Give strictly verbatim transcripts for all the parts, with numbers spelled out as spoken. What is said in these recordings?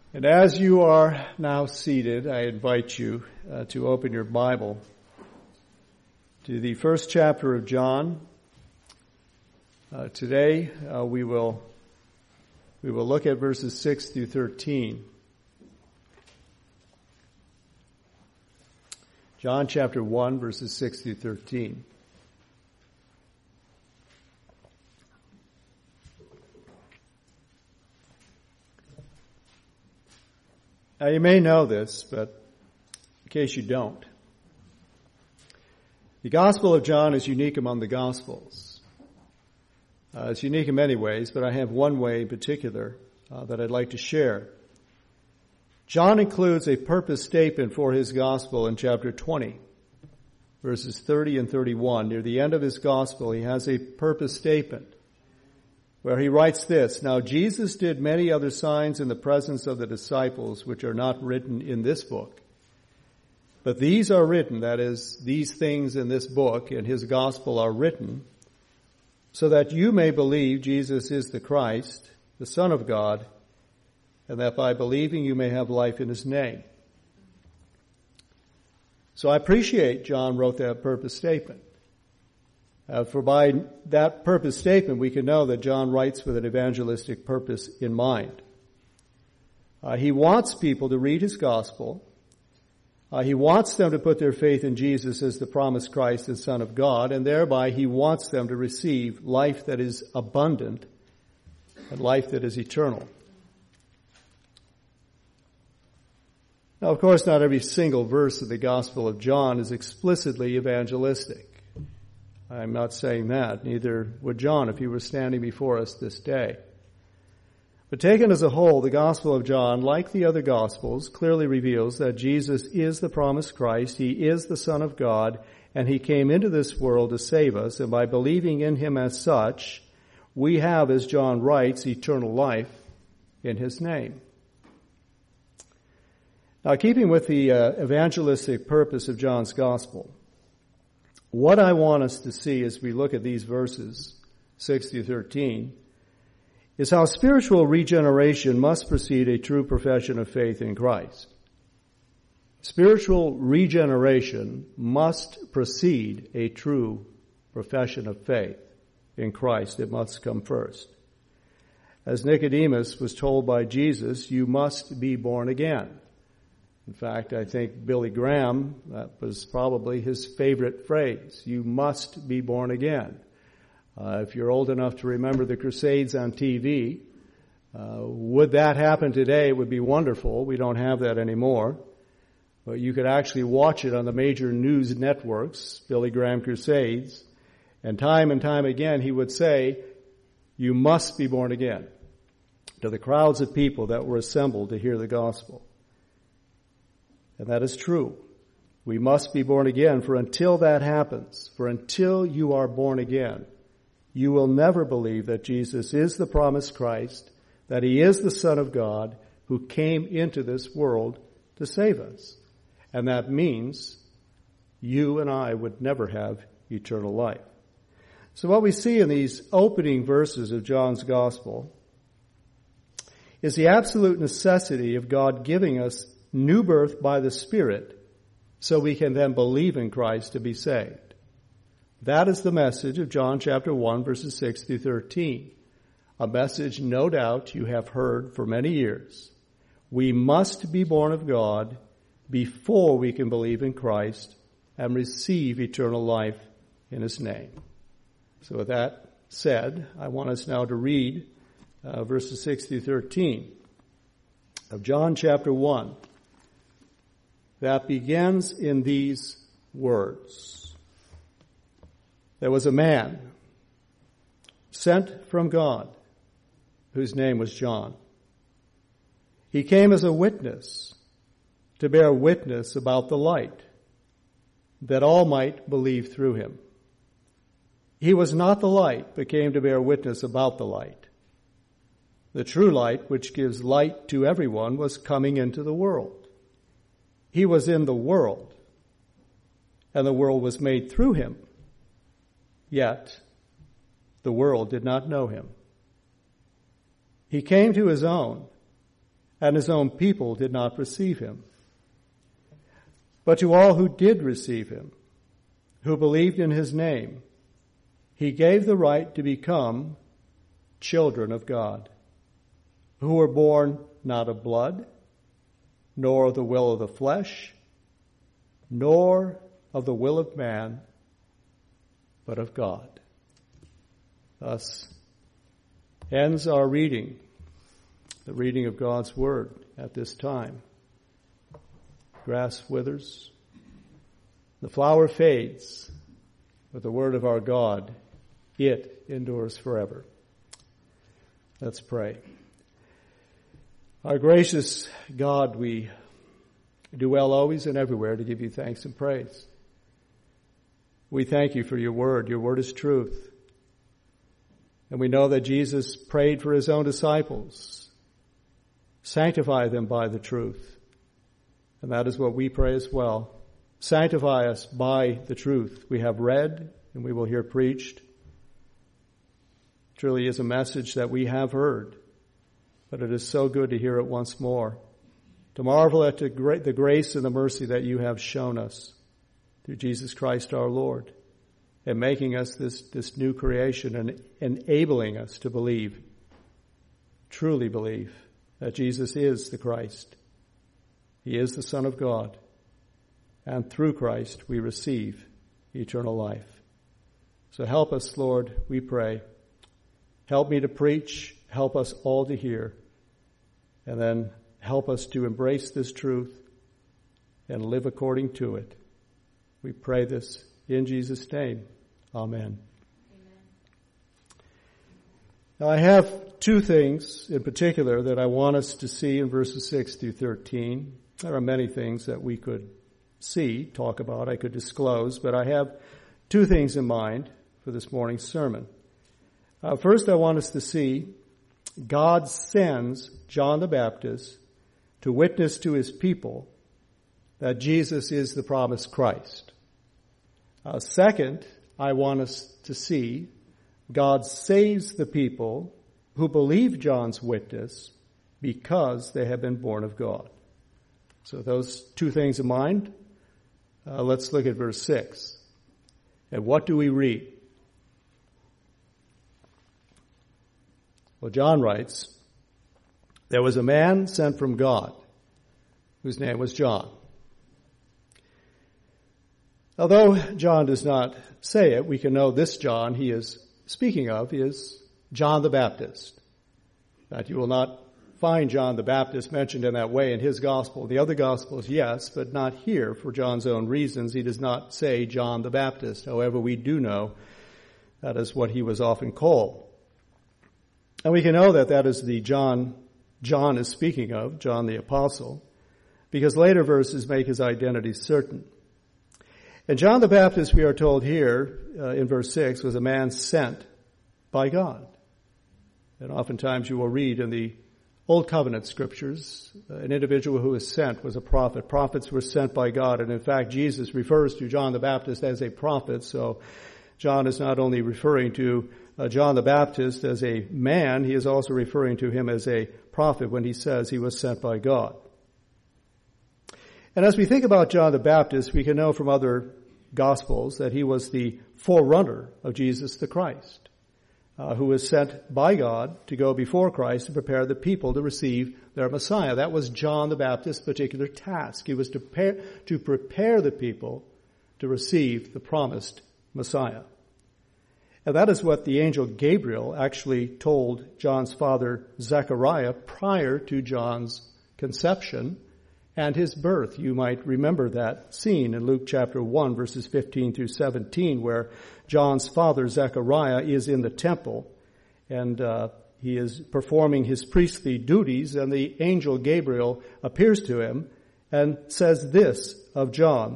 And as you are now seated, I invite you uh, to open your Bible to the first chapter of John. Uh, today uh, we will we will look at verses six through thirteen. John chapter one, verses six through thirteen. Now, you may know this, but in case you don't, the Gospel of John is unique among the Gospels. Uh, it's unique in many ways, but I have one way in particular uh, that I'd like to share. John includes a purpose statement for his Gospel in chapter twenty, verses thirty and thirty-one. Near the end of his Gospel, he has a purpose statement where he writes this: "Now Jesus did many other signs in the presence of the disciples, which are not written in this book. But these are written," that is, these things in this book, in his gospel, are written, "so that you may believe Jesus is the Christ, the Son of God, and that by believing you may have life in his name." So I appreciate John wrote that purpose statement. Uh, for by that purpose statement, we can know that John writes with an evangelistic purpose in mind. Uh, he wants people to read his gospel. Uh, he wants them to put their faith in Jesus as the promised Christ and Son of God, and thereby he wants them to receive life that is abundant and life that is eternal. Now, of course, not every single verse of the Gospel of John is explicitly evangelistic. I'm not saying that. Neither would John if he were standing before us this day. But taken as a whole, the Gospel of John, like the other Gospels, clearly reveals that Jesus is the promised Christ, he is the Son of God, and he came into this world to save us, and by believing in him as such, we have, as John writes, eternal life in his name. Now, keeping with the uh, evangelistic purpose of John's Gospel, what I want us to see as we look at these verses, six through thirteen, is how spiritual regeneration must precede a true profession of faith in Christ. Spiritual regeneration must precede a true profession of faith in Christ. It must come first. As Nicodemus was told by Jesus, you must be born again. In fact, I think Billy Graham, that was probably his favorite phrase, you must be born again. Uh, if you're old enough to remember the Crusades on T V, uh, would that happen today? It would be wonderful. We don't have that anymore. But you could actually watch it on the major news networks, Billy Graham Crusades, and time and time again he would say, you must be born again, to the crowds of people that were assembled to hear the gospel. And that is true. We must be born again, for until that happens, for until you are born again, you will never believe that Jesus is the promised Christ, that he is the Son of God who came into this world to save us. And that means you and I would never have eternal life. So what we see in these opening verses of John's Gospel is the absolute necessity of God giving us new birth by the Spirit so we can then believe in Christ to be saved. That is the message of John chapter one, verses six through thirteen. A message no doubt you have heard for many years. We must be born of God before we can believe in Christ and receive eternal life in his name. So with that said, I want us now to read uh, verses six through thirteen of John chapter one. That begins in these words. There was a man sent from God whose name was John. He came as a witness to bear witness about the light, that all might believe through him. He was not the light, but came to bear witness about the light. The true light, which gives light to everyone, was coming into the world. He was in the world, and the world was made through him. Yet the world did not know him. He came to his own, and his own people did not receive him. But to all who did receive him, who believed in his name, he gave the right to become children of God, who were born not of blood, nor of the will of the flesh, nor of the will of man, but of God. Thus ends our reading, the reading of God's Word at this time. Grass withers, the flower fades, but the Word of our God, it endures forever. Let's pray. Our gracious God, we do well always and everywhere to give you thanks and praise. We thank you for your word. Your word is truth. And we know that Jesus prayed for his own disciples. Sanctify them by the truth. And that is what we pray as well. Sanctify us by the truth we have read and we will hear preached. Truly is a message that we have heard, but it is so good to hear it once more, to marvel at the grace and the mercy that you have shown us through Jesus Christ our Lord, and making us this, this new creation and enabling us to believe, truly believe, that Jesus is the Christ. He is the Son of God, and through Christ we receive eternal life. So help us, Lord, we pray. Help me to preach, help us all to hear, and then help us to embrace this truth and live according to it. We pray this in Jesus' name. Amen. Amen. Now I have two things in particular that I want us to see in verses six through thirteen. There are many things that we could see, talk about, I could disclose, but I have two things in mind for this morning's sermon. Uh, first, I want us to see God sends John the Baptist to witness to his people that Jesus is the promised Christ. Uh, second, I want us to see God saves the people who believe John's witness because they have been born of God. So those two things in mind, uh, let's look at verse six. And what do we read? Well, John writes, there was a man sent from God whose name was John. Although John does not say it, we can know this John he is speaking of is John the Baptist. That you will not find John the Baptist mentioned in that way in his gospel. The other gospels, yes, but not here for John's own reasons. He does not say John the Baptist. However, we do know that is what he was often called. And we can know that that is the John John is speaking of, John the Apostle, because later verses make his identity certain. And John the Baptist, we are told here uh, in verse six, was a man sent by God. And oftentimes you will read in the Old Covenant scriptures, uh, an individual who was sent was a prophet. Prophets were sent by God. And in fact, Jesus refers to John the Baptist as a prophet. So John is not only referring to uh, John the Baptist as a man, he is also referring to him as a prophet when he says he was sent by God. And as we think about John the Baptist, we can know from other Gospels that he was the forerunner of Jesus the Christ, uh, who was sent by God to go before Christ to prepare the people to receive their Messiah. That was John the Baptist's particular task. He was to prepare, to prepare the people to receive the promised Messiah. And that is what the angel Gabriel actually told John's father Zechariah prior to John's conception and his birth. You might remember that scene in Luke chapter one, verses fifteen through seventeen, where John's father Zechariah is in the temple and uh, he is performing his priestly duties, and the angel Gabriel appears to him and says this of John: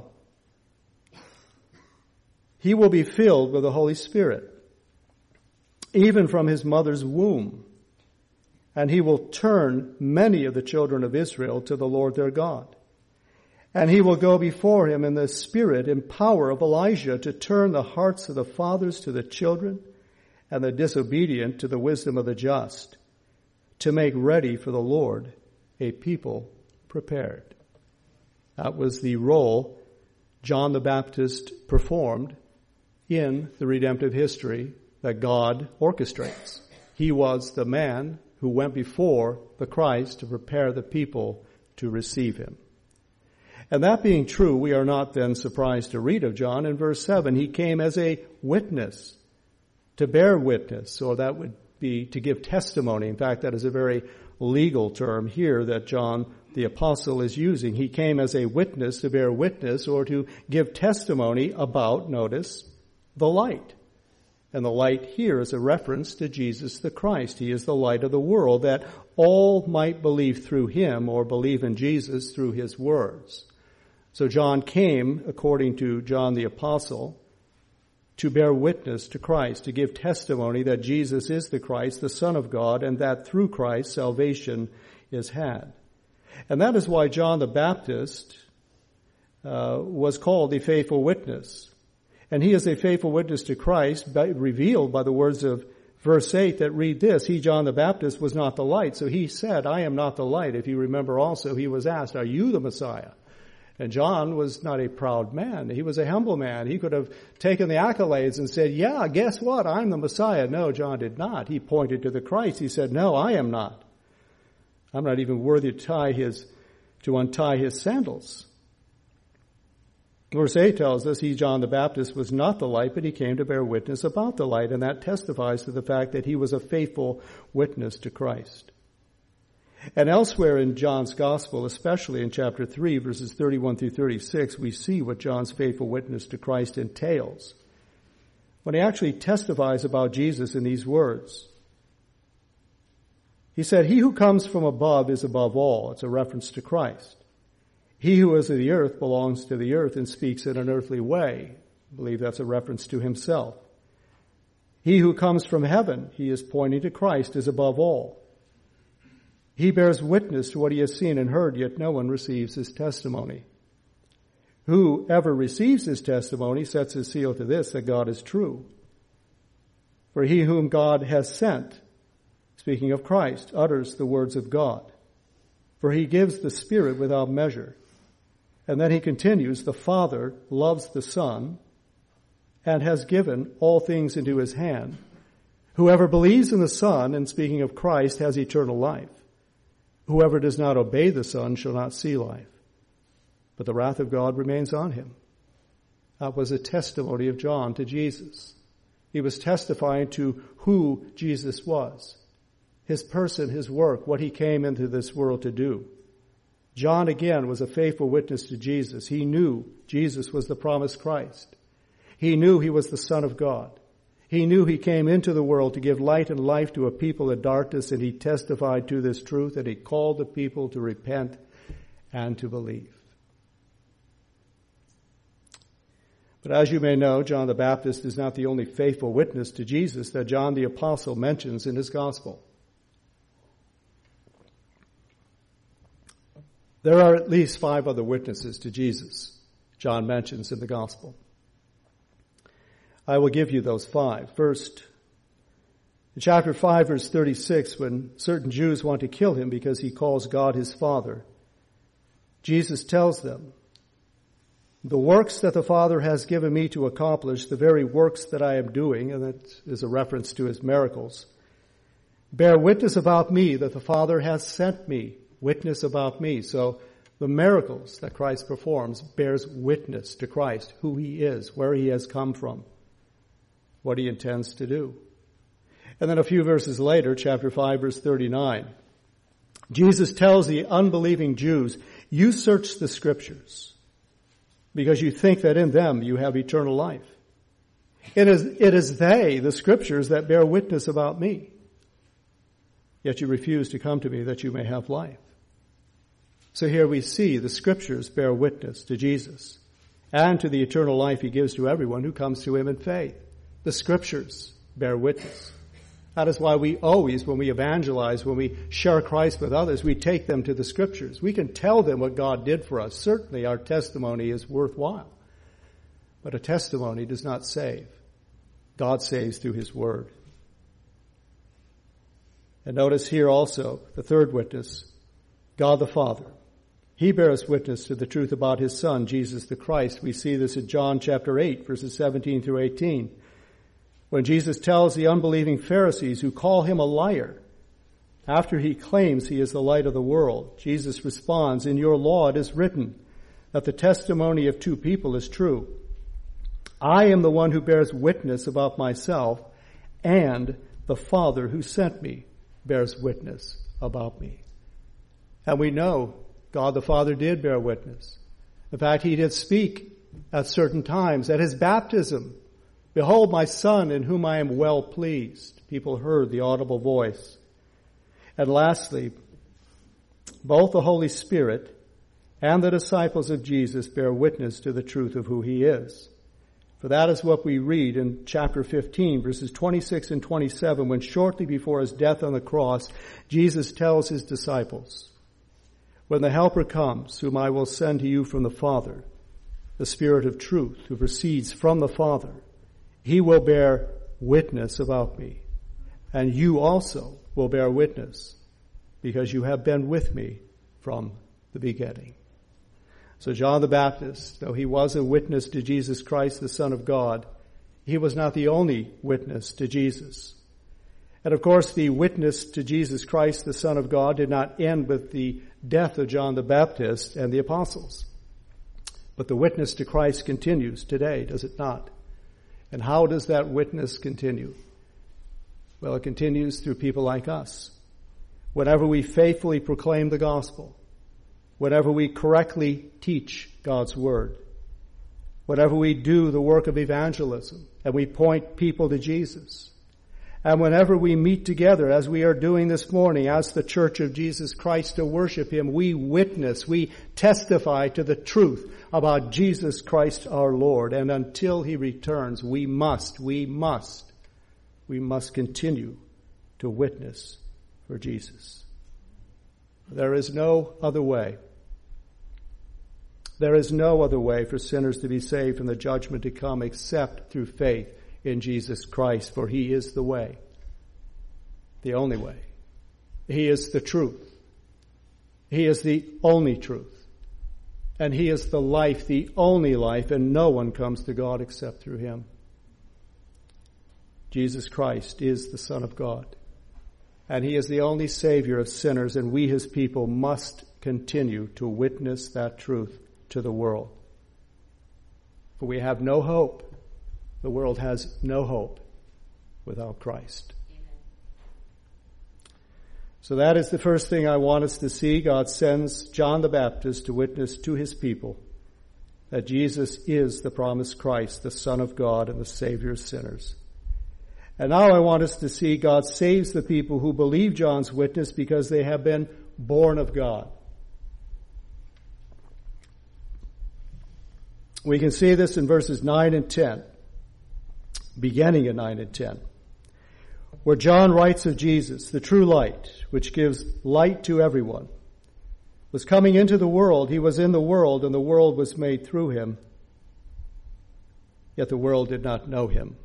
he will be filled with the Holy Spirit, even from his mother's womb. And he will turn many of the children of Israel to the Lord their God. And he will go before him in the spirit and power of Elijah to turn the hearts of the fathers to the children and the disobedient to the wisdom of the just, to make ready for the Lord a people prepared. That was the role John the Baptist performed in the redemptive history that God orchestrates. He was the man who went before the Christ to prepare the people to receive him. And that being true, we are not then surprised to read of John in verse seven. He came as a witness, to bear witness, or that would be to give testimony. In fact, that is a very legal term here that John the apostle is using. He came as a witness to bear witness or to give testimony about, notice, the light. And the light here is a reference to Jesus the Christ. He is the light of the world, that all might believe through him or believe in Jesus through his words. So John came, according to John the apostle, to bear witness to Christ, to give testimony that Jesus is the Christ, the Son of God, and that through Christ salvation is had. And that is why John the Baptist uh, was called a faithful witness. And he is a faithful witness to Christ, by, revealed by the words of verse eight that read this: he, John the Baptist, was not the light. So he said, I am not the light. If you remember also, he was asked, are you the Messiah? And John was not a proud man. He was a humble man. He could have taken the accolades and said, yeah, guess what? I'm the Messiah. No, John did not. He pointed to the Christ. He said, no, I am not. I'm not even worthy to tie his, to untie his sandals. Verse eight tells us he, John the Baptist, was not the light, but he came to bear witness about the light. And that testifies to the fact that he was a faithful witness to Christ. And elsewhere in John's gospel, especially in chapter three, verses thirty-one through thirty-six, we see what John's faithful witness to Christ entails. When he actually testifies about Jesus in these words, he said, he who comes from above is above all. It's a reference to Christ. He who is of the earth belongs to the earth and speaks in an earthly way. I believe that's a reference to himself. He who comes from heaven, he is pointing to Christ, is above all. He bears witness to what he has seen and heard, yet no one receives his testimony. Whoever receives his testimony sets his seal to this, that God is true. For he whom God has sent, speaking of Christ, utters the words of God. For he gives the Spirit without measure. And then he continues, the Father loves the Son and has given all things into his hand. Whoever believes in the Son, and speaking of Christ, has eternal life. Whoever does not obey the Son shall not see life, but the wrath of God remains on him. That was a testimony of John to Jesus. He was testifying to who Jesus was, his person, his work, what he came into this world to do. John, again, was a faithful witness to Jesus. He knew Jesus was the promised Christ. He knew he was the Son of God. He knew he came into the world to give light and life to a people in darkness, and he testified to this truth, and he called the people to repent and to believe. But as you may know, John the Baptist is not the only faithful witness to Jesus that John the Apostle mentions in his gospel. There are at least five other witnesses to Jesus John mentions in the gospel. I will give you those five. First, in chapter five, verse thirty-six, when certain Jews want to kill him because he calls God his Father, Jesus tells them, the works that the Father has given me to accomplish, the very works that I am doing, and that is a reference to his miracles, bear witness about me that the Father has sent me, witness about me. So the miracles that Christ performs bears witness to Christ, who he is, where he has come from, what he intends to do. And then a few verses later, chapter five, verse thirty-nine, Jesus tells the unbelieving Jews, you search the scriptures because you think that in them you have eternal life. It is, it is they, the scriptures, that bear witness about me. Yet you refuse to come to me that you may have life. So here we see the scriptures bear witness to Jesus and to the eternal life he gives to everyone who comes to him in faith. The scriptures bear witness. That is why we always, when we evangelize, when we share Christ with others, we take them to the scriptures. We can tell them what God did for us. Certainly our testimony is worthwhile. But a testimony does not save. God saves through his word. And notice here also the third witness God the Father. He bears witness to the truth about his Son, Jesus the Christ. We see this in John chapter eight, verses seventeen through eighteen. When Jesus tells the unbelieving Pharisees who call him a liar, after he claims he is the light of the world, Jesus responds, "In your law it is written that the testimony of two people is true. I am the one who bears witness about myself, and the Father who sent me bears witness about me." And we know God the Father did bear witness. In fact, he did speak at certain times. At his baptism, "Behold my Son in whom I am well pleased." People heard the audible voice. And lastly, both the Holy Spirit and the disciples of Jesus bear witness to the truth of who he is. For that is what we read in chapter fifteen, verses twenty-six and twenty-seven, when shortly before his death on the cross, Jesus tells his disciples, "When the Helper comes, whom I will send to you from the Father, the Spirit of truth who proceeds from the Father, he will bear witness about me. And you also will bear witness, because you have been with me from the beginning." So John the Baptist, though he was a witness to Jesus Christ, the Son of God, he was not the only witness to Jesus. And of course, the witness to Jesus Christ, the Son of God, did not end with the death of John the Baptist and the apostles. But the witness to Christ continues today, does it not? And how does that witness continue? Well, it continues through people like us. Whenever we faithfully proclaim the gospel, whenever we correctly teach God's word, whenever we do the work of evangelism and we point people to Jesus, and whenever we meet together, as we are doing this morning, as the Church of Jesus Christ to worship him, we witness, we testify to the truth about Jesus Christ our Lord. And until he returns, we must, we must, we must continue to witness for Jesus. There is no other way. There is no other way for sinners to be saved from the judgment to come except through faith in Jesus Christ, for he is the way, the only way. He is the truth. He is the only truth. And he is the life, the only life, and no one comes to God except through him. Jesus Christ is the Son of God, and he is the only Savior of sinners, and we, his people, must continue to witness that truth to the world. For we have no hope. The world has no hope without Christ. Amen. So that is the first thing I want us to see. God sends John the Baptist to witness to his people that Jesus is the promised Christ, the Son of God and the Savior of sinners. And now I want us to see God saves the people who believe John's witness because they have been born of God. We can see this in verses nine and ten. Beginning in nine and ten, where John writes of Jesus, the true light, which gives light to everyone, was coming into the world. He was in the world, and the world was made through him, yet the world did not know him.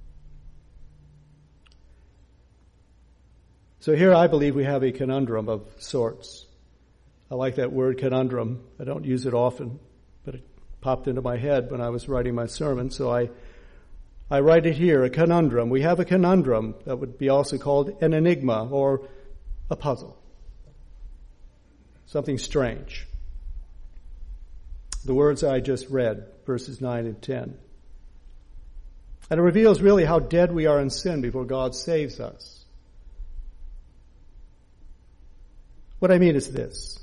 So here I believe we have a conundrum of sorts. I like that word conundrum. I don't use it often, but it popped into my head when I was writing my sermon, so I I write it here, a conundrum. We have a conundrum that would be also called an enigma or a puzzle. Something strange. The words I just read, verses nine and ten. And it reveals really how dead we are in sin before God saves us. What I mean is this.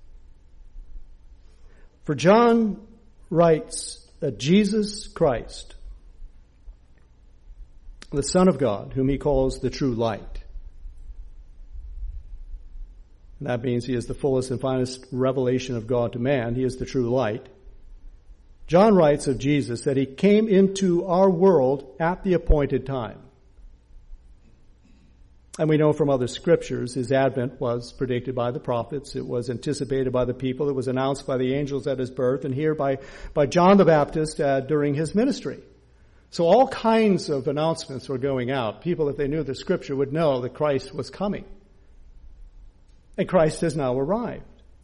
For John writes that Jesus Christ, the Son of God, whom he calls the true light. And that means he is the fullest and finest revelation of God to man. He is the true light. John writes of Jesus that he came into our world at the appointed time. And we know from other scriptures his advent was predicted by the prophets. It was anticipated by the people. It was announced by the angels at his birth, and here by, by John the Baptist uh, during his ministry. So all kinds of announcements were going out. People, if they knew the scripture, would know that Christ was coming. And Christ has now arrived.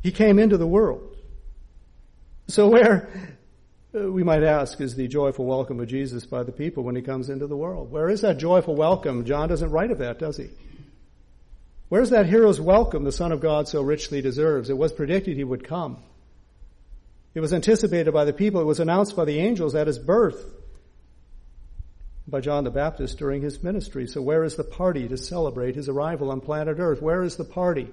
He came into the world. So where, uh, we might ask, is the joyful welcome of Jesus by the people when he comes into the world? Where is that joyful welcome? John doesn't write of that, does he? Where's that hero's welcome the Son of God so richly deserves? It was predicted he would come. It was anticipated by the people. It was announced by the angels at his birth, by John the Baptist during his ministry. So where is the party to celebrate his arrival on planet Earth? Where is the party?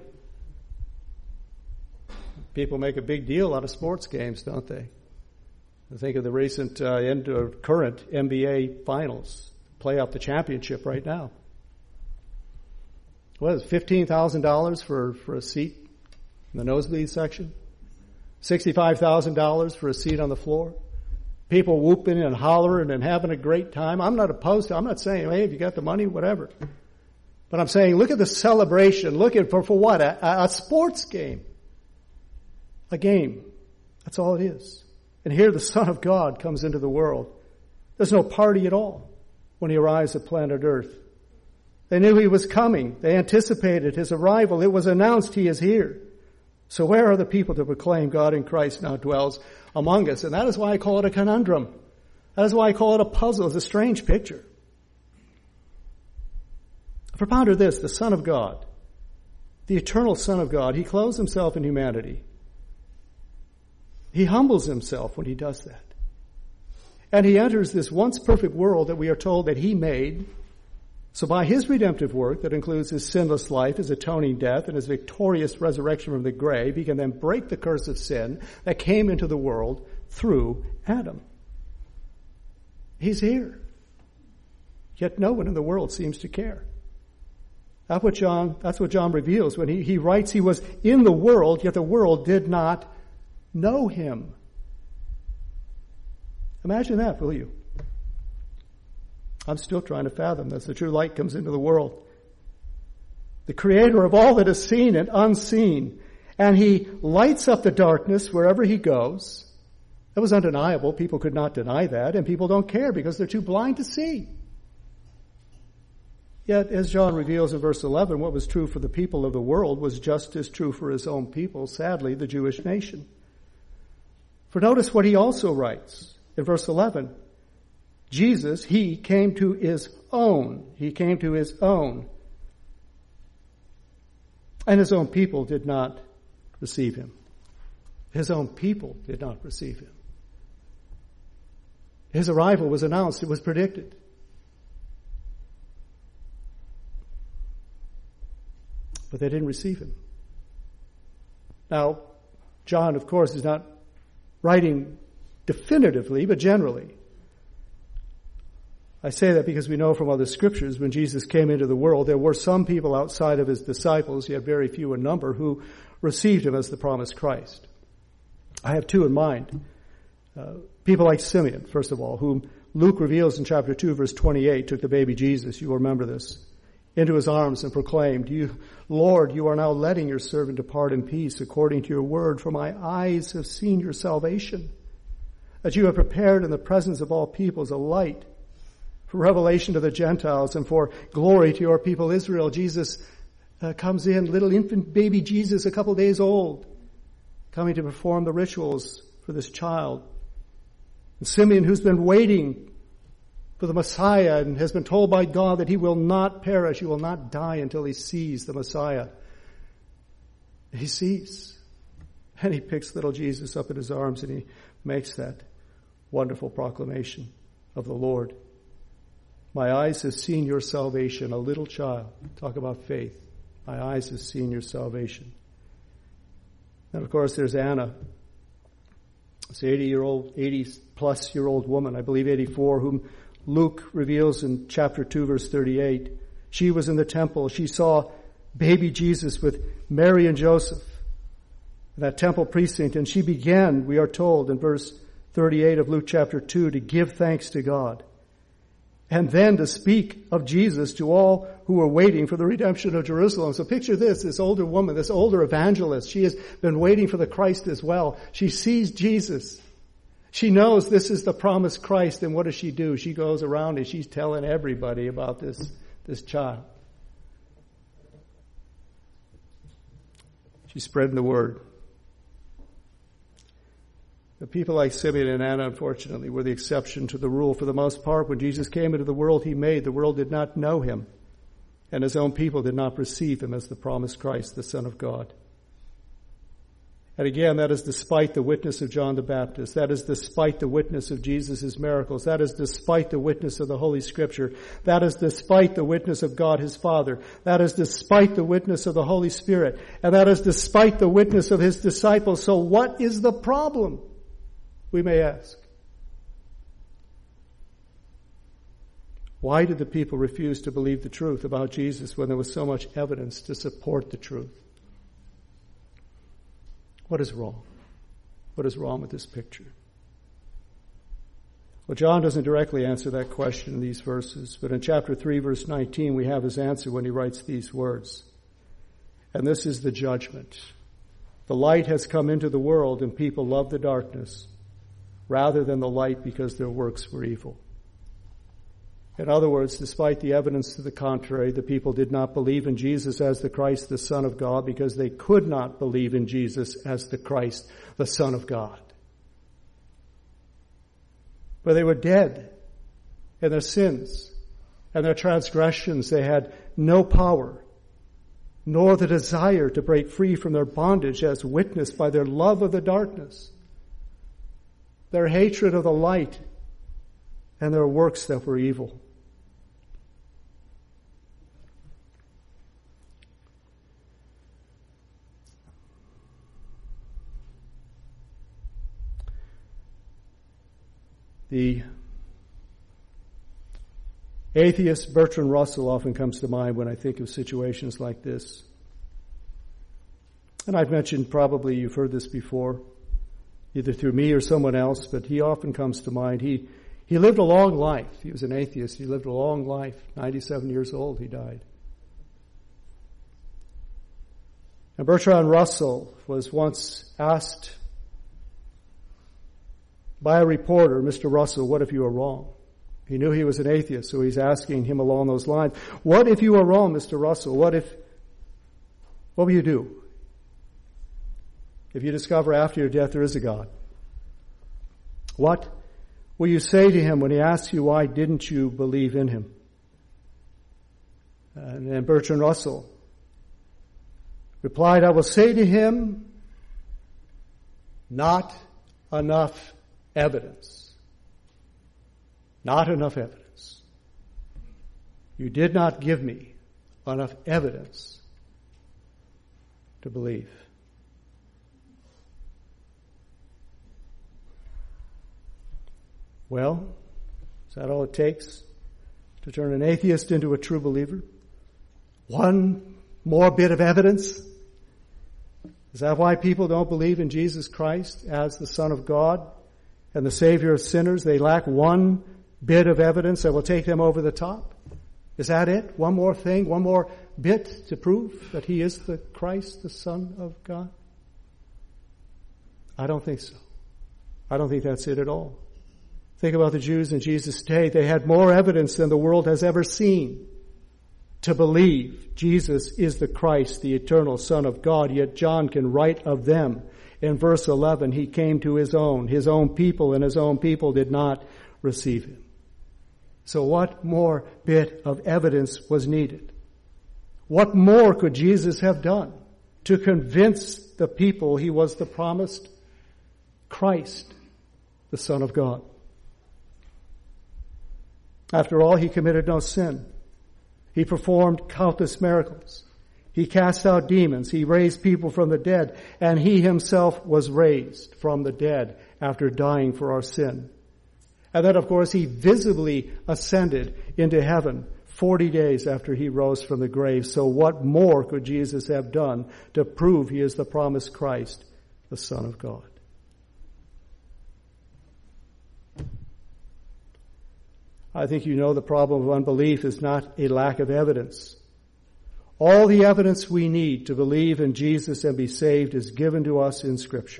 People make a big deal out of sports games, don't they? I think of the recent uh, end, uh, current N B A finals, playoff the championship right now. What is it, fifteen thousand dollars for, for a seat in the nosebleed section? sixty-five thousand dollars for a seat on the floor? People whooping and hollering and having a great time. I'm not opposed to, I'm not saying, hey, if you got the money, whatever. But I'm saying, look at the celebration. Look at, for, for what? A, a sports game. A game. That's all it is. And here the Son of God comes into the world. There's no party at all when he arrives at planet Earth. They knew he was coming. They anticipated his arrival. It was announced he is here. So where are the people to proclaim God in Christ now dwells among us? And that is why I call it a conundrum. That is why I call it a puzzle. It's a strange picture. For ponder this, the Son of God, the eternal Son of God, he clothes himself in humanity. He humbles himself when he does that. And he enters this once perfect world that we are told that he made. So by his redemptive work that includes his sinless life, his atoning death, and his victorious resurrection from the grave, he can then break the curse of sin that came into the world through Adam. He's here. Yet no one in the world seems to care. That's what John, that's what John reveals when he, he writes he was in the world, yet the world did not know him. Imagine that, will you? I'm still trying to fathom this. The true light comes into the world. The creator of all that is seen and unseen. And he lights up the darkness wherever he goes. That was undeniable. People could not deny that. And people don't care because they're too blind to see. Yet, as John reveals in verse eleven, what was true for the people of the world was just as true for his own people, sadly, the Jewish nation. For notice what he also writes in verse eleven. Jesus, he came to his own. He came to his own. And his own people did not receive him. His own people did not receive him. His arrival was announced. It was predicted. But they didn't receive him. Now, John, of course, is not writing definitively, but generally. I say that because we know from other scriptures when Jesus came into the world, there were some people outside of his disciples, yet very few in number, who received him as the promised Christ. I have two in mind. Uh, people like Simeon, first of all, whom Luke reveals in chapter two, verse twenty-eight, took the baby Jesus, you will remember this, into his arms and proclaimed, "You, Lord, you are now letting your servant depart in peace according to your word, for my eyes have seen your salvation, that you have prepared in the presence of all peoples a light, for revelation to the Gentiles and for glory to your people Israel." Jesus uh, comes in, little infant baby Jesus, a couple days old, coming to perform the rituals for this child. And Simeon, who's been waiting for the Messiah and has been told by God that he will not perish, he will not die until he sees the Messiah. He sees. And he picks little Jesus up in his arms and he makes that wonderful proclamation of the Lord. My eyes have seen your salvation, a little child. Talk about faith. My eyes have seen your salvation. And of course there's Anna, this eighty-year-old, eighty-plus-year-old woman, I believe eighty-four, whom Luke reveals in chapter two, verse thirty-eight. She was in the temple. She saw baby Jesus with Mary and Joseph in that temple precinct. And she began, we are told in verse thirty-eight of Luke chapter two, to give thanks to God. And then to speak of Jesus to all who were waiting for the redemption of Jerusalem. So picture this, this older woman, this older evangelist. She has been waiting for the Christ as well. She sees Jesus. She knows this is the promised Christ. And what does she do? She goes around and she's telling everybody about this, this child. She's spreading the word. The people like Simeon and Anna, unfortunately, were the exception to the rule. For the most part, when Jesus came into the world he made, the world did not know him, and his own people did not perceive him as the promised Christ, the Son of God. And again, that is despite the witness of John the Baptist. That is despite the witness of Jesus' miracles. That is despite the witness of the Holy Scripture. That is despite the witness of God his Father. That is despite the witness of the Holy Spirit. And that is despite the witness of his disciples. So what is the problem, we may ask? Why did the people refuse to believe the truth about Jesus when there was so much evidence to support the truth? What is wrong? What is wrong with this picture? Well, John doesn't directly answer that question in these verses, but in chapter three, verse nineteen, we have his answer when he writes these words. And this is the judgment. The light has come into the world, and people love the darkness rather than the light because their works were evil. In other words, despite the evidence to the contrary, the people did not believe in Jesus as the Christ, the Son of God, because they could not believe in Jesus as the Christ, the Son of God. For they were dead in their sins and their transgressions. They had no power, nor the desire to break free from their bondage, as witnessed by their love of the darkness, their hatred of the light, and their works that were evil. The atheist Bertrand Russell often comes to mind when I think of situations like this. And I've mentioned, probably you've heard this before, either through me or someone else, but he often comes to mind. He He lived a long life. He was an atheist. He lived a long life. ninety-seven years old, he died. And Bertrand Russell was once asked by a reporter, Mister Russell, what if you were wrong? He knew he was an atheist, so he's asking him along those lines, what if you were wrong, Mister Russell? What if, what will you do if you discover after your death there is a God? What will you say to him when he asks you, why didn't you believe in him? And then Bertrand Russell replied, I will say to him, not enough evidence. Not enough evidence. You did not give me enough evidence to believe. Well, is that all it takes to turn an atheist into a true believer? One more bit of evidence? Is that why people don't believe in Jesus Christ as the Son of God and the Savior of sinners? They lack one bit of evidence that will take them over the top? Is that it? One more thing, one more bit to prove that he is the Christ, the Son of God? I don't think so. I don't think that's it at all. Think about the Jews in Jesus' day. They had more evidence than the world has ever seen to believe Jesus is the Christ, the eternal Son of God. Yet John can write of them in verse eleven, he came to his own. His own people, and his own people did not receive him. So what more bit of evidence was needed? What more could Jesus have done to convince the people he was the promised Christ, the Son of God? After all, he committed no sin. He performed countless miracles. He cast out demons. He raised people from the dead. And he himself was raised from the dead after dying for our sin. And then, of course, he visibly ascended into heaven forty days after he rose from the grave. So what more could Jesus have done to prove he is the promised Christ, the Son of God? I think you know the problem of unbelief is not a lack of evidence. All the evidence we need to believe in Jesus and be saved is given to us in Scripture.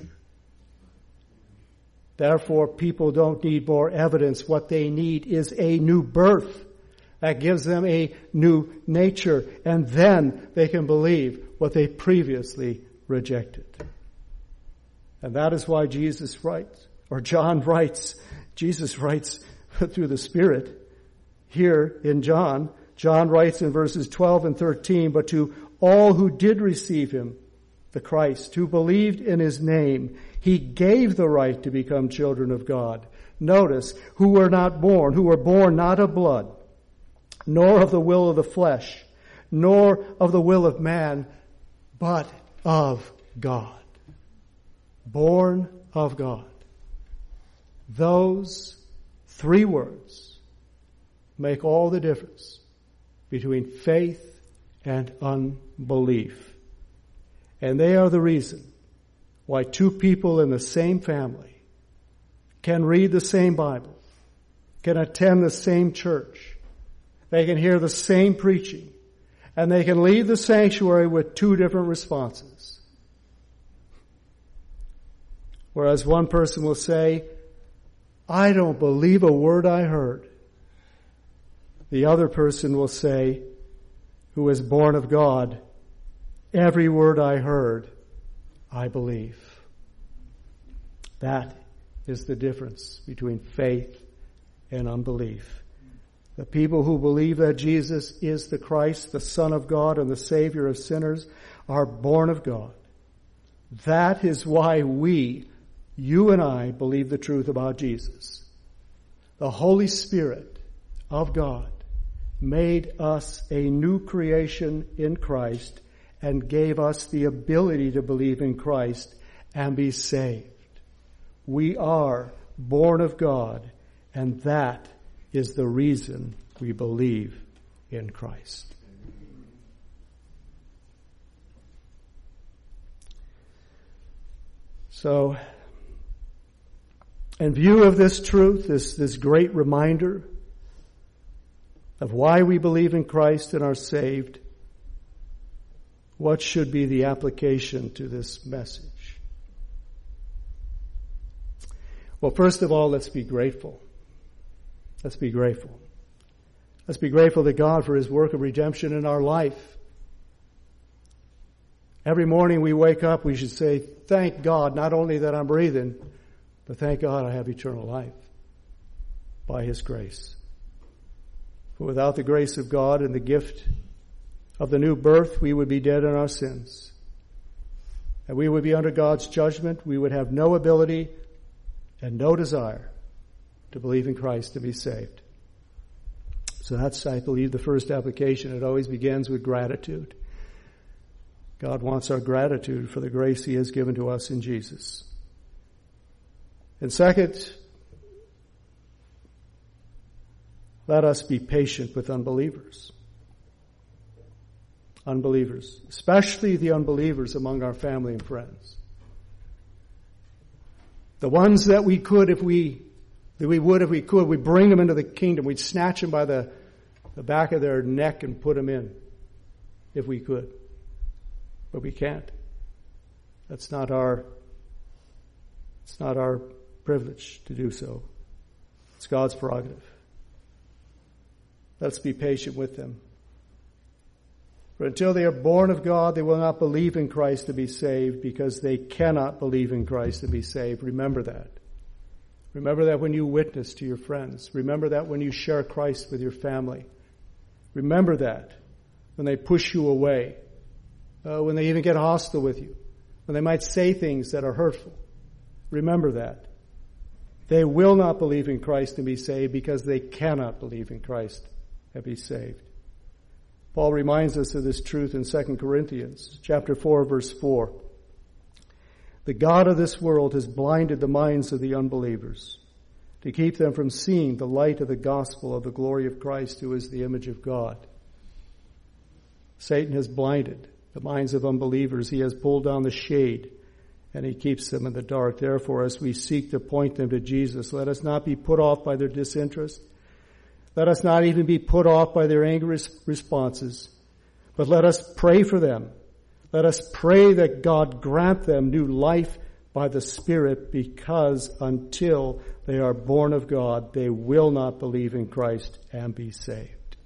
Therefore, people don't need more evidence. What they need is a new birth that gives them a new nature, and then they can believe what they previously rejected. And that is why Jesus writes, Or John writes, Jesus writes through the Spirit here in John. John writes in verses twelve and thirteen, but to all who did receive him, the Christ, who believed in his name, he gave the right to become children of God. Notice, who were not born, who were born not of blood, nor of the will of the flesh, nor of the will of man, but of God. Born of God. Those three words make all the difference between faith and unbelief. And they are the reason why two people in the same family can read the same Bible, can attend the same church, they can hear the same preaching, and they can leave the sanctuary with two different responses. Whereas one person will say, I don't believe a word I heard. The other person will say, who is born of God, every word I heard, I believe. That is the difference between faith and unbelief. The people who believe that Jesus is the Christ, the Son of God, and the Savior of sinners are born of God. That is why we, you and I, believe the truth about Jesus. The Holy Spirit of God made us a new creation in Christ and gave us the ability to believe in Christ and be saved. We are born of God, and that is the reason we believe in Christ. So, in view of this truth, this, this great reminder of why we believe in Christ and are saved, what should be the application to this message? Well, first of all, let's be grateful. Let's be grateful. Let's be grateful to God for his work of redemption in our life. Every morning we wake up, we should say, thank God, not only that I'm breathing, but thank God I have eternal life by his grace. For without the grace of God and the gift of the new birth, we would be dead in our sins. And we would be under God's judgment. We would have no ability and no desire to believe in Christ to be saved. So that's, I believe, the first application. It always begins with gratitude. God wants our gratitude for the grace he has given to us in Jesus. And second, let us be patient with unbelievers. Unbelievers, especially the unbelievers among our family and friends. The ones that we could, if we, that we would if we could, we'd bring them into the kingdom. We'd snatch them by the, the back of their neck and put them in, if we could. But we can't. That's not our, it's not our privilege to do so. It's God's prerogative. Let's be patient with them. For until they are born of God, they will not believe in Christ to be saved, because they cannot believe in Christ to be saved. Remember that. Remember that when you witness to your friends. Remember that when you share Christ with your family. Remember that when they push you away, uh, when they even get hostile with you, when they might say things that are hurtful. Remember that. They will not believe in Christ to be saved because they cannot believe in Christ and be saved. Paul reminds us of this truth in Second Corinthians chapter four, verse four. The God of this world has blinded the minds of the unbelievers to keep them from seeing the light of the gospel of the glory of Christ, who is the image of God. Satan has blinded the minds of unbelievers. He has pulled down the shade, and he keeps them in the dark. Therefore, as we seek to point them to Jesus, let us not be put off by their disinterest. Let us not even be put off by their angry responses, but let us pray for them. Let us pray that God grant them new life by the Spirit, because until they are born of God, they will not believe in Christ and be saved.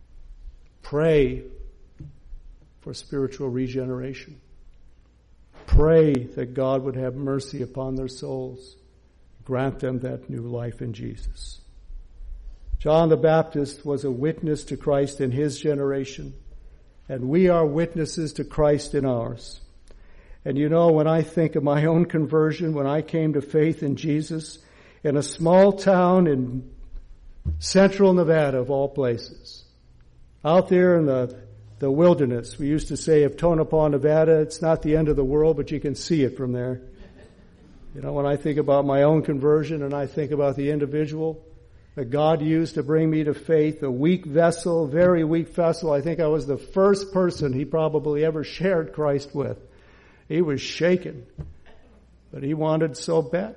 Pray for spiritual regeneration. pray that God would have mercy upon their souls. Grant them that new life in Jesus. John the Baptist was a witness to Christ in his generation, and we are witnesses to Christ in ours. And you know, when I think of my own conversion, when I came to faith in Jesus in a small town in central Nevada, of all places, out there in the, the wilderness, we used to say of Tonopah, Nevada, it's not the end of the world, but you can see it from there. You know, when I think about my own conversion and I think about the individual that God used to bring me to faith, a weak vessel, very weak vessel, I think I was the first person he probably ever shared Christ with. He was shaken, but he wanted so bad.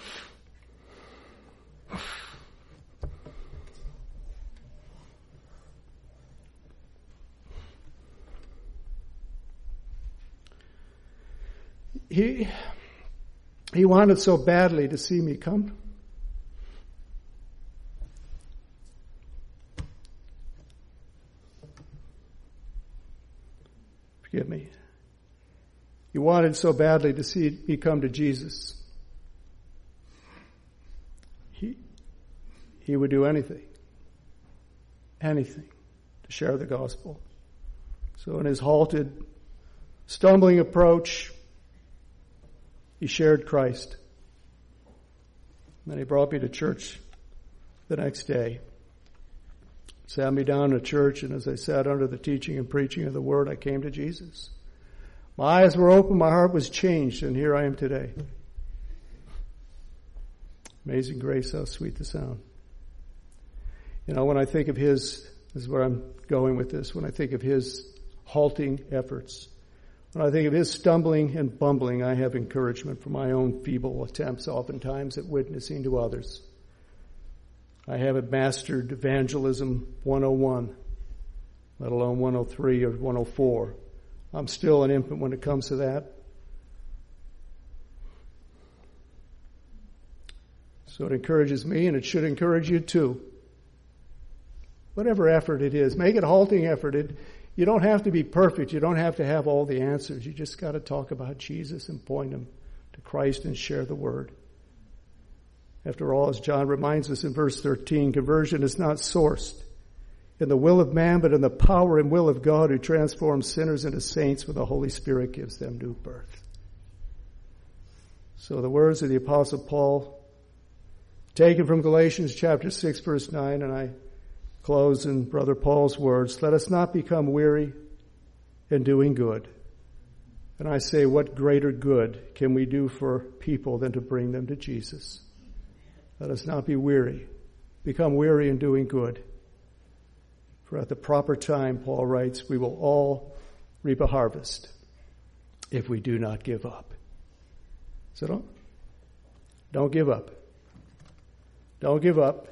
He, he wanted so badly to see me come. Forgive me. He wanted so badly to see me come to Jesus. He, he would do anything, anything to share the gospel. So in his halted, stumbling approach, he shared Christ. And then he brought me to church the next day. Sat me down in a church, and as I sat under the teaching and preaching of the word, I came to Jesus. My eyes were open, my heart was changed, and here I am today. Amazing grace, how sweet the sound. You know, when I think of his, this is where I'm going with this, when I think of his halting efforts, when I think of his stumbling and bumbling, I have encouragement for my own feeble attempts oftentimes at witnessing to others. I haven't mastered evangelism one oh one, let alone one oh three or one oh four. I'm still an infant when it comes to that. So it encourages me, and it should encourage you too. Whatever effort it is, make it a halting effort. It, you don't have to be perfect. You don't have to have all the answers. You just got to talk about Jesus and point them to Christ and share the word. After all, as John reminds us in verse thirteen, conversion is not sourced in the will of man, but in the power and will of God, who transforms sinners into saints when the Holy Spirit gives them new birth. So the words of the Apostle Paul, taken from Galatians chapter six, verse nine, and I close in Brother Paul's words, let us not become weary in doing good. And I say, what greater good can we do for people than to bring them to Jesus? Let us not be weary, become weary in doing good. For at the proper time, Paul writes, we will all reap a harvest if we do not give up. So don't, don't give up. Don't give up.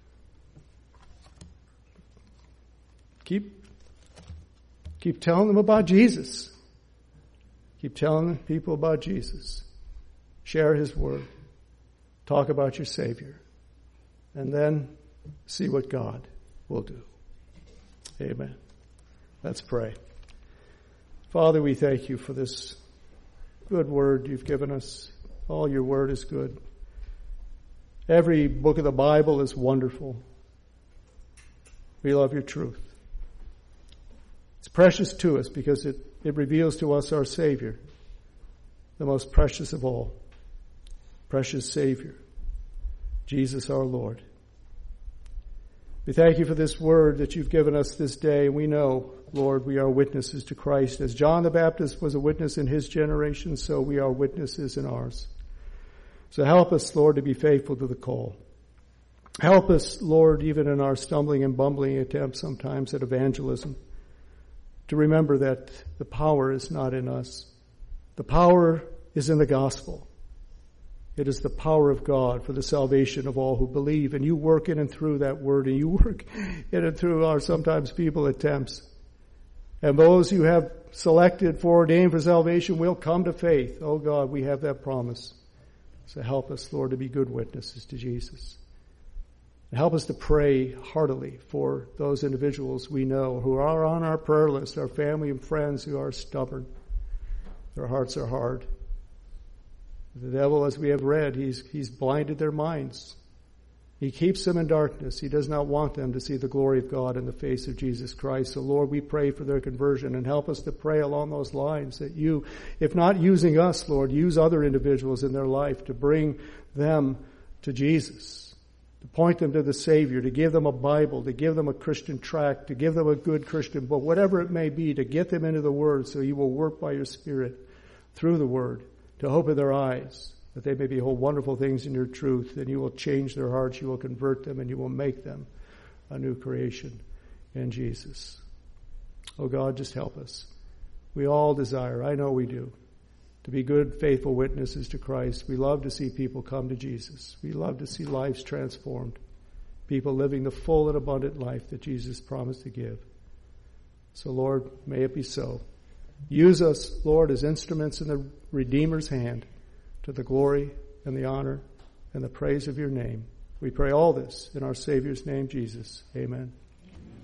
Keep, keep telling them about Jesus. Keep telling people about Jesus. Share his word. Talk about your Savior. And then see what God will do. Amen. Let's pray. Father, we thank you for this good word you've given us. All your word is good. Every book of the Bible is wonderful. We love your truth. It's precious to us because it, it reveals to us our Savior, the most precious of all. Precious Savior, Jesus our Lord. We thank you for this word that you've given us this day. We know, Lord, we are witnesses to Christ. As John the Baptist was a witness in his generation, so we are witnesses in ours. So help us, Lord, to be faithful to the call. Help us, Lord, even in our stumbling and bumbling attempts sometimes at evangelism, to remember that the power is not in us. The power is in the gospel. It is the power of God for the salvation of all who believe. And you work in and through that word, and you work in and through our sometimes feeble attempts. And those you have selected, foreordained for salvation will come to faith. Oh God, we have that promise. So help us, Lord, to be good witnesses to Jesus. And help us to pray heartily for those individuals we know who are on our prayer list, our family and friends who are stubborn. Their hearts are hard. The devil, as we have read, he's, he's blinded their minds. He keeps them in darkness. He does not want them to see the glory of God in the face of Jesus Christ. So Lord, we pray for their conversion, and help us to pray along those lines that you, if not using us, Lord, use other individuals in their life to bring them to Jesus, to point them to the Savior, to give them a Bible, to give them a Christian tract, to give them a good Christian book, whatever it may be, to get them into the Word so you will work by your Spirit through the Word to open their eyes, that they may behold wonderful things in your truth, and you will change their hearts, you will convert them, and you will make them a new creation in Jesus. Oh God, just help us. We all desire, I know we do, to be good, faithful witnesses to Christ. We love to see people come to Jesus. We love to see lives transformed, people living the full and abundant life that Jesus promised to give. So Lord, may it be so. Use us, Lord, as instruments in the Redeemer's hand, to the glory and the honor and the praise of your name. We pray all this in our Savior's name, Jesus. Amen.